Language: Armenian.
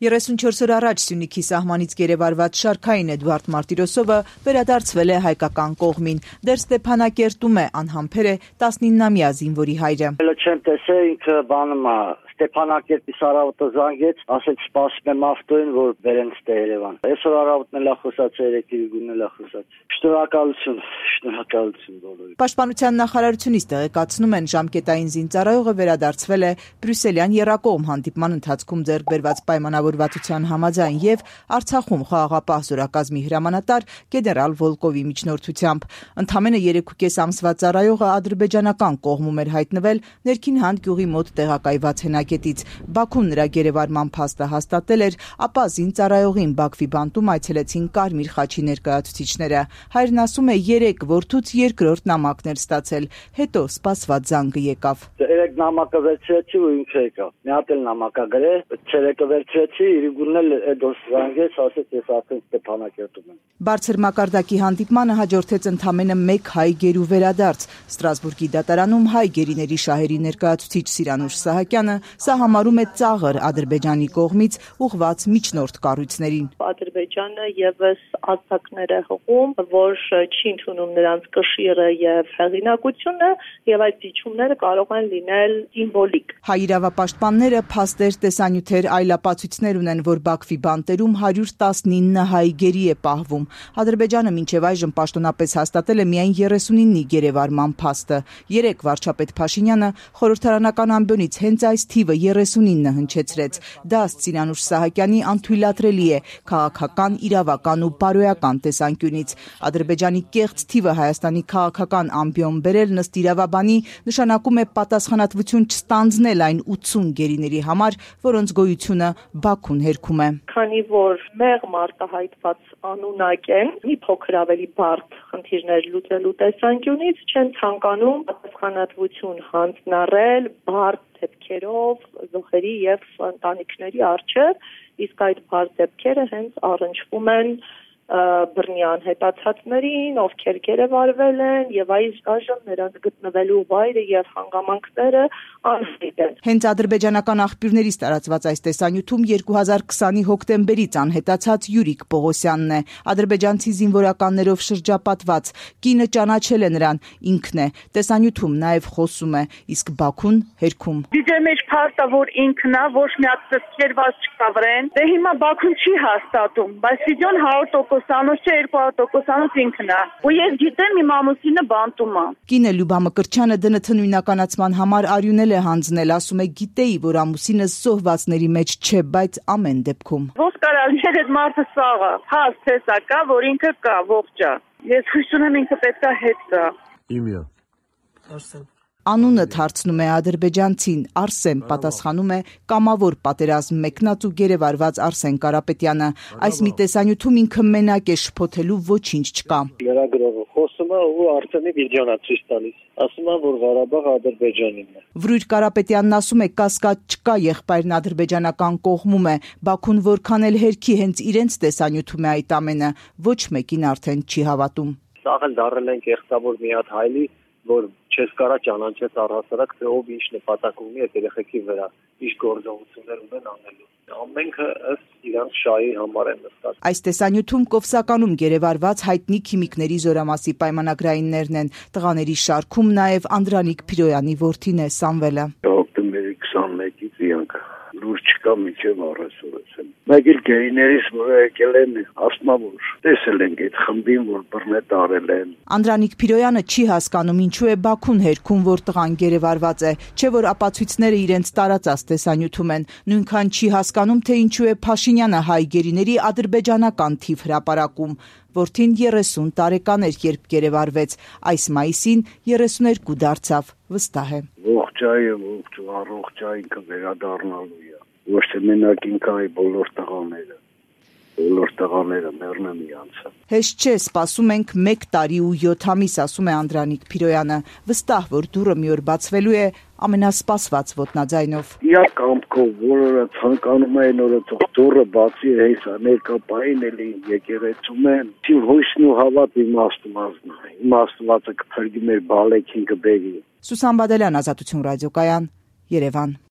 34 օր առաջ Սյունիքի սահմանից գերեվարված շարքային Էդվարդ Մարտիրոսովը վերադարձվել է հայկական կողմին։ Դեռ Ստեփանակերտում է, անհամբեր է 19-ամյա զինվորի հայրը։ Չեմ տեսել, ինքը բանում է Ստեփանակերտի Սարավոտը զանգեց, ասեց սպասում եմ ավտոյին, որ բերեն ստե Երևան։ Այսօր առավոտն էլ խոսած, երեկի գունն էլ խոսած։ Շնորհակալություն բոլորին։ Պաշտպանության նախարարությունից տեղեկացնում են, ժամկետային զինծառայողը վերադարձվել է բրյուսելյան եռակողմ հանդիպման ընթացքում ձեռք բերված պայմանավորվածության համաձայն եւ Արցախում խաղաղապահ զորակազմի հրամանատար գեներալ Վոլկովի միջնորդությամբ։ Ընդամենը 3.5 ամսվա ծառայողը ադրբեջանական կողմում էր հայտնվել Ներքին Հանդ գյուղի մոտ տեղակայված հենակետից։ Բաքուն նրա գերեվարման փաստը հաստատել էր, ապա զինծառայողին Բաքվի բանտում այցելեցին Կարմիր խաչի ներկայացուցիչները։ Հայրն ասում է 3 որդուց երկրորդ նամակն էր ստացել, հետո սպասված զանգը եկավ։ 3 նամակը վերցրեցի ու ինքը եկավ։ Մի հատ էլ նամակա գրե, 3-ը վերցրեցի, իրիկունն էլ դոս զանգեց, ասեց ես արդեն Ստեփանակերտում եմ։ Բարձր մակարդակի հանդիպմանը հաջորդեց ընդամենը 1 հայ գերու վերադարձ։ Ստրասբուրգի դատարանում հայ գերիների շահերի ներկայացուցիչ Սիրանուշ Սահակյանը սա համարում է ծաղր Ադրբեջանի կողմից ուղղված միջնորդ կառույցներին։ Ադրբեջանը եւս ազդակներ է հղում, որ չի ընդունում նրանց կշիռը եւ հեղինակությունը, եւ այդ դիչումները կարող են լինել սիմվոլիկ։ Հայ իրավապաշտպանները փաստեր, տեսանյութեր, այլապացույցներ ունեն, որ Բաքվի բանտերում 119 հայ գերի է պահվում։ Ադրբեջանը մինչև այժմ պաշտոնապես հաստատել է միայն 39-ի գերեվարման փաստը։ 3 վարչապետ Փաշինյանը խորհրդարանական ամբիոնից հենց այս թիվը 39 հնչեցրեց։ Դա Սիրանուշ Սահակյանի անթույլատրելի է քաղաքական, իրավական ու բարոյական տեսանկյունից։ Ադրբեջանի կեղծ թիվը Հայաստանի քաղաքական ամբիոն բերել ըստ իրավաբանի նշանակում է պատասխանատվություն չստանձնել այն 80 գերիների համար, որոնց գոյությունը Բաքուն հերքում է։ Քանի որ մեղմ արտահայտված անունակ են, մի փոքր ավելի բարդ խնդիրներ լուծելու տեսանկյունից չեն ցանկանում պատասխանատվություն հանձնարարել բարդ դեպքերով զոհերի եւ ընտանիքների առջեւ, իսկ այդ բարդ դեպքերը հենց առնչվում են բռնի անհետացածներին, ովքեր գերեվարվել են եւ այժմ նրանց գտնվելու վայրը եւ հանգամանքները անհայտ են։ Հենց ադրբեջանական աղբյուրներից տարածված այս տեսանյութում 2020-ի հոկտեմբերից անհետացած Յուրիկ Պողոսյանն է, ադրբեջանցի զինվորականներով շրջապատված, կինը ճանաչել է նրան, ինքն է, տեսանյութում նաեւ խոսում է, իսկ Բաքուն հերքում։ Դիջե մեջ փաստը, որ ինքն է, ոչ մի հատ ծծկերված չկա վրան, դե հիմա Բաքուն չի հաստատում, բայց վիդեոն 100%-անոց չէ, 200%-անոց ինքն է։ Ու ես գիտեմ իմ ամուսինը բանտում է։ Կինը Լյուբա Մկրտչյանը ԴՆԹ նույնականացման համար արյունել է հանձնել, ասում է գիտեի, որ ամուսինս զոհվածների մեջ չէ, բայց ամեն դեպքում։ Ոնց կարալ չէ այդ մարդը սաղը, հաս տեսա կա, որ ինքը կա, ողջ է։ Ես հույս ունեմ ինքը պետքա հետ գա։ Իմյա։ Արսեն։ Անունը հարցնում է ադրբեջանցին, Արսեն պատասխանում է կամավոր պատերազմ մեկնած ու գերեվարված Արսեն Կարապետյանը։ Այս մի տեսանյութում ինքը մենակ է, շփոթելու ոչինչ չկա։ Լրագրողը խոսում է ու Արսենի վիդեոն է ցույց տալիս։ Ասում է, որ Ղարաբաղը Ադրբեջանինն է։ Վրույր Կարապետյանն ասում է, կասկած չկա, եղբայրն ադրբեջանական կողմում է։ Բաքուն որքան էլ հերքի հենց իրենց տեսանյութում է այդ ամենը, ոչ մեկին արդեն չի հավատում։ Սաղ էլ դառել են կեղծավոր մի հատ հայլի, որ չես կարա ճանաչես առհասարակ, թե ով ինչ նպատակ ունի այդ երեխեքի վրա, ինչ գործողություններ ունեն անելու։ Ամենքը ըստ իրանց շահի համար են նստած։ Այս տեսանյութում Կովսականում գերեվարված հայտնի քիմիկների զորամասի պայմանագրայիններն են։ Տղաների շարքում նաև Անդրանիկ Փիրոյանի որդին է Սամվելը։ Հոկտեմբերի 21-ից իրանք լուրջ չկա միջև առեսուրս են։ Մեկ էլ գերիներից, որ եկել են, ասում որ տեսել ենք այդ խմբին, որ բռնետ արել են։ Անդրանիկ Փիրոյանը չի հասկանում ինչու է Բաքուն հերքում, որ տղան գերեվարված է, չէ որ ապացույցները իրենց տարածած տեսանյութում են։ Նույնքան չի հասկանում, թե ինչու է Փաշինյանը հայ գերիների ադրբեջանական թիվ հրապարակում։ Որդին 30 տարեկան էր, երբ գերեվարվեց, այս մայիսին 32 դարձավ, վստահ է։ Ողջայը, առողջա ինքը վերադառնալու է։ Ոչ թե մենակ ինքը, այլ բոլոր տղաները մեռնեն իրանցը։ Հեշտ չէ, սպասում ենք 1 տարի ու 7 ամիս, ասում է Անդրանիկ Փիրոյանը, վստահ, որ դուռը մի օր բացվելու է ամենասպասված ոտնաձայնով։ Իա կամքով, որը ցանկանում են օրը դուռը բացի, հեսա ներկապային էլի եկեղեցում են։ Իմ հույսն ու հավատ իմ Աստվածը կփրկի մեր բալեքին կբերի։ Սուսան Բադելյան, Ազատություն ռադիոկայան, Երևան։